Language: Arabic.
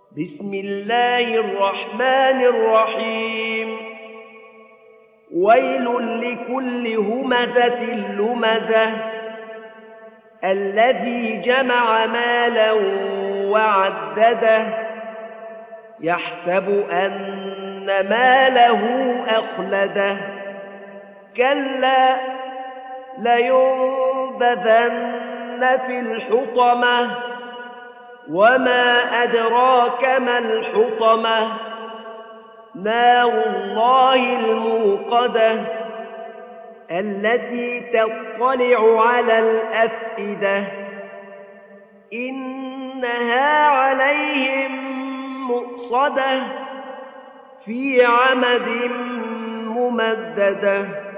بسم الله الرحمن الرحيم ويل لكل همزة لمزة الذي جمع مالا وعدده يحسب أن ماله أخلده كلا لينبذن في الحطمة وما أدراك ما الحطمة نار الله الموقدة التي تطلع على الأفئدة إنها عليهم مؤصدة في عمد ممددة